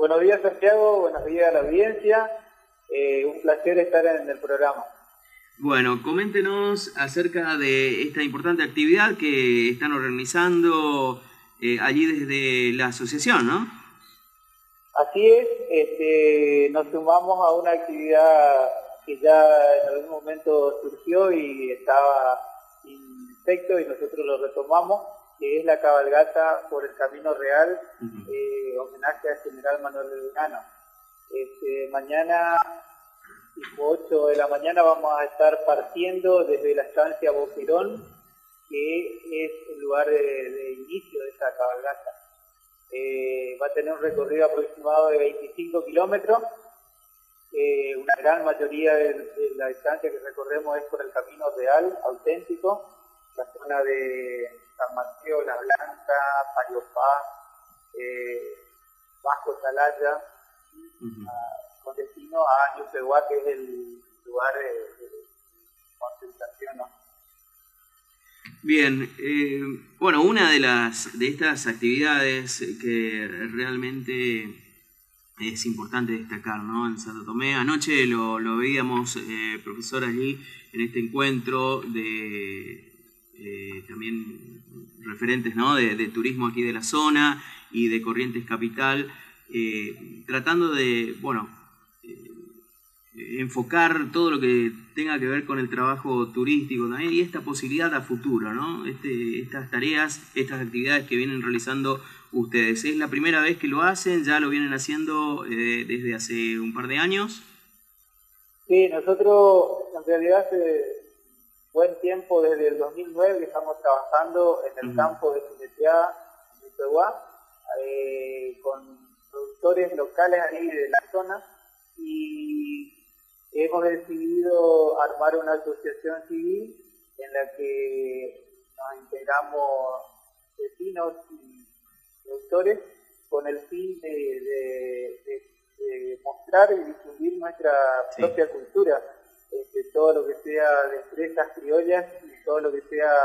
Buenos días, Santiago, buenos días a la audiencia. Un placer estar en el programa. Bueno, coméntenos acerca de esta importante actividad que están organizando allí desde la asociación, ¿no? Así es, nos sumamos a una actividad que ya en algún momento surgió y estaba sin efecto y nosotros lo retomamos, que es la cabalgata por el Camino Real, homenaje al general Manuel Belgrano. Mañana, tipo 8 de la mañana, vamos a estar partiendo desde la estancia Boquerón, que es el lugar de inicio de esta cabalgata. Va a tener un recorrido aproximado de 25 kilómetros. Una gran mayoría de la distancia que recorremos es por el Camino Real, auténtico, la zona de San Mateo, La Blanca, Payopá, Vasco Salaya, con destino a Ñupehuá, que es el lugar de concentración, ¿no? Bien, bueno, una de estas actividades que realmente es importante destacar, ¿no? En Santo Tomé, anoche lo veíamos, profesor, allí en este encuentro de también referentes, ¿no? de turismo aquí de la zona y de Corrientes Capital, tratando de, bueno, enfocar todo lo que tenga que ver con el trabajo turístico también y esta posibilidad a futuro, ¿no? Estas tareas, estas actividades que vienen realizando ustedes. ¿Es la primera vez que lo hacen? ¿Ya lo vienen haciendo desde hace un par de años? Sí, nosotros en realidad hace buen tiempo, desde el 2009, que estamos trabajando en el campo de Fileteada, en Ñupehuá, con productores locales ahí de la zona, y hemos decidido armar una asociación civil en la que nos integramos vecinos y productores con el fin de mostrar y difundir nuestra propia cultura, todo lo que sea destrezas criollas y todo lo que sea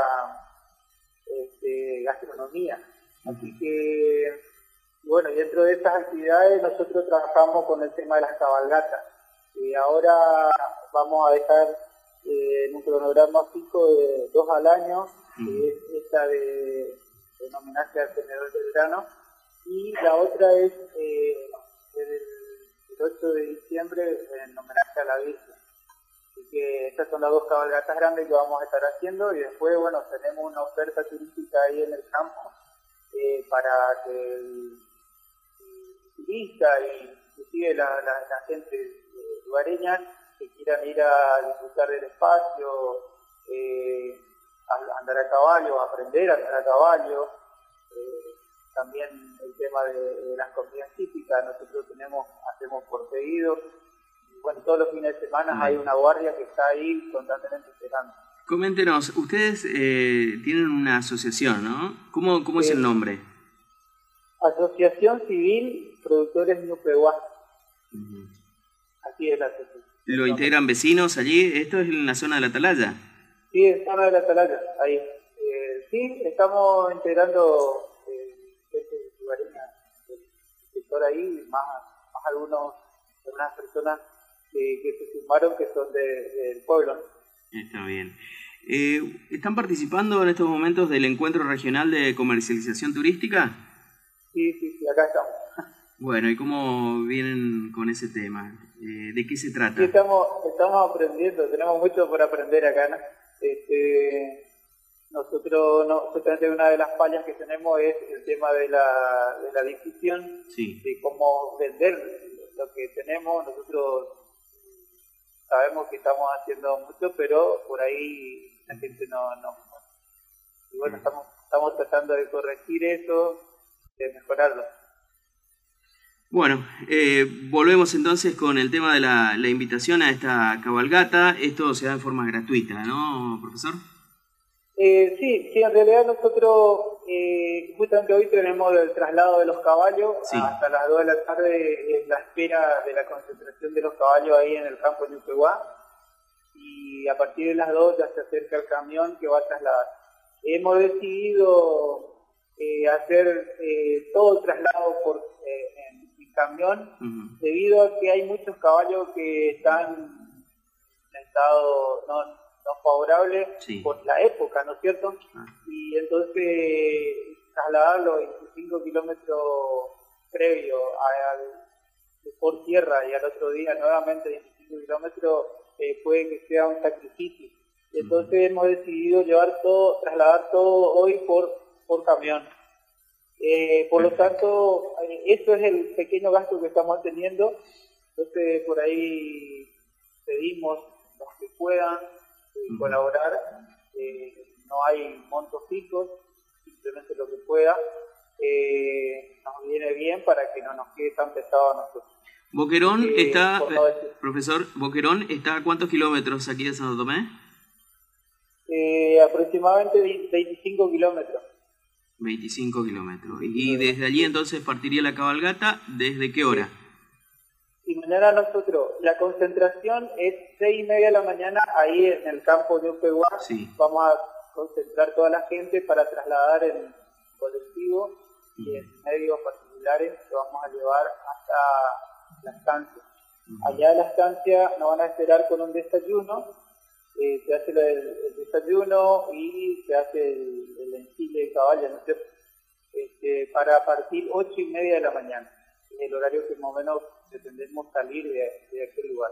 gastronomía. Así que, bueno, dentro de estas actividades nosotros trabajamos con el tema de las cabalgatas. Ahora vamos a dejar en un cronograma fijo de 2 al año, que es esta en homenaje al general Belgrano, y la otra es desde el 8 de diciembre en homenaje a la Virgen. Así que estas son las 2 cabalgatas grandes que vamos a estar haciendo, y después, bueno, tenemos una oferta turística ahí en el campo para que el turista y inclusive la gente lugareña que quieran ir a disfrutar del espacio, a andar a caballo, a aprender a andar a caballo, también el tema de las comidas típicas. Nosotros hacemos por pedido, y bueno, todos los fines de semana hay una guardia que está ahí constantemente esperando. Coméntenos, ustedes tienen una asociación, ¿no? ¿Cómo es el nombre? Asociación Civil Productores Ñupehuá. Así es la asociación. ¿Lo integran vecinos allí? ¿Esto es en la zona de la Atalaya? Sí, en la zona de la Atalaya, ahí. Sí, estamos integrando el sector ahí, más algunas personas que se sumaron, que son del pueblo. Está bien. ¿Están participando en estos momentos del encuentro regional de comercialización turística? Sí, acá estamos. Bueno, ¿y cómo vienen con ese tema? ¿De qué se trata? Sí, estamos aprendiendo, tenemos mucho por aprender acá, ¿no? Nosotros, justamente una de las fallas que tenemos es el tema de la difusión, de cómo vender lo que tenemos. Nosotros sabemos que estamos haciendo mucho, pero por ahí la gente no. Y bueno, estamos tratando de corregir eso, de mejorarlo. Bueno, volvemos entonces con el tema de la invitación a esta cabalgata. Esto se da en forma gratuita, ¿no, profesor? Sí, en realidad nosotros justamente hoy tenemos el traslado de los caballos. Hasta las 2 de la tarde es la espera de la concentración de los caballos ahí en el campo de Ñupehuá, y a partir de las 2 ya se acerca el camión que va a trasladar. Hemos decidido hacer todo el traslado camión, debido a que hay muchos caballos que están en estado no favorable por la época, ¿no es cierto? Y entonces trasladarlo 25 kilómetros previo por tierra y al otro día nuevamente 25 kilómetros puede que sea un sacrificio. Y entonces hemos decidido trasladar todo hoy por camión. Por lo tanto, eso es el pequeño gasto que estamos teniendo. Entonces por ahí pedimos los que puedan colaborar. No hay montos fijos, simplemente lo que pueda. Nos viene bien para que no nos quede tan pesado a nosotros. Boquerón está, profesor, Boquerón está a ¿cuántos kilómetros aquí de Santo Tomé? Aproximadamente 25 kilómetros. 25 kilómetros. Y desde allí entonces partiría la cabalgata, ¿desde qué hora? Y mañana la concentración es 6:30 de la mañana, ahí en el campo de Upehuá. Vamos a concentrar toda la gente para trasladar en colectivo y en medios particulares, que vamos a llevar hasta la estancia. Allá en la estancia nos van a esperar con un desayuno, se hace el desayuno y se hace el ensile de caballo, ¿no es cierto? Para partir 8:30 de la mañana, es el horario que más o menos pretendemos salir de aquel lugar.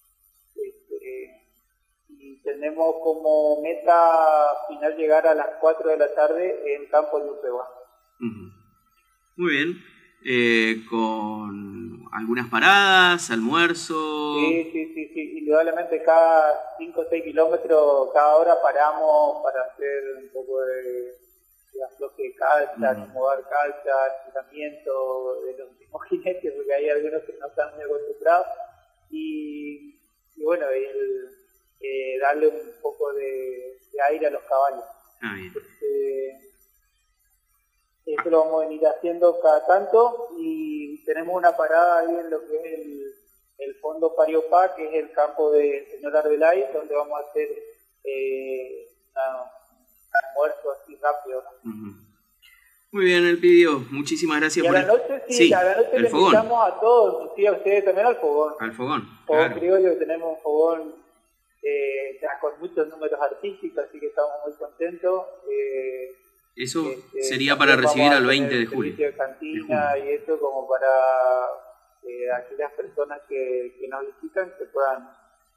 Y tenemos como meta final llegar a las 4 de la tarde en campo de Upehuá. Muy bien. Con algunas paradas, almuerzo. Sí. Indudablemente cada 5 o 6 kilómetros, cada hora paramos para hacer un poco de afloje de calza, acomodar calza, estiramiento de los mismos jinetes, porque hay algunos que no están muy acostumbrados. Y bueno, darle un poco de aire a los caballos. Bien. Eso lo vamos a venir haciendo cada tanto, y tenemos una parada ahí en lo que es el fondo Pariopá, que es el campo de señor Arbelay, donde vamos a hacer un almuerzo así rápido, ¿no? Muy bien, Elpidio, muchísimas gracias por... Y a la noche, a la noche le invitamos a todos, a ustedes también al fogón. Al fogón, Fogón criollo, tenemos un fogón ya con muchos números artísticos, así que estamos muy contentos. Eso sería para recibir al 20 de julio. De cantina y eso, como para aquellas personas que nos visitan, que puedan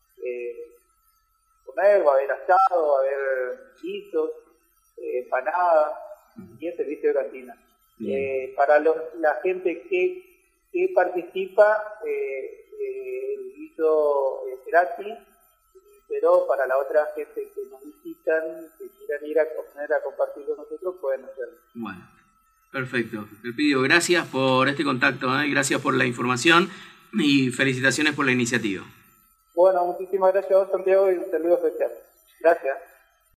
comer, va a haber asado, va a haber guisos, empanadas y el servicio de cantina. Para la gente que participa, el guiso es gratis, pero para la otra gente que nos visitan, que quieran ir a comer, a compartir con nosotros, pueden hacerlo. Bueno, perfecto. Elpidio, gracias por este contacto, gracias por la información y felicitaciones por la iniciativa. Bueno, muchísimas gracias a vos, Santiago, y un saludo especial. Gracias.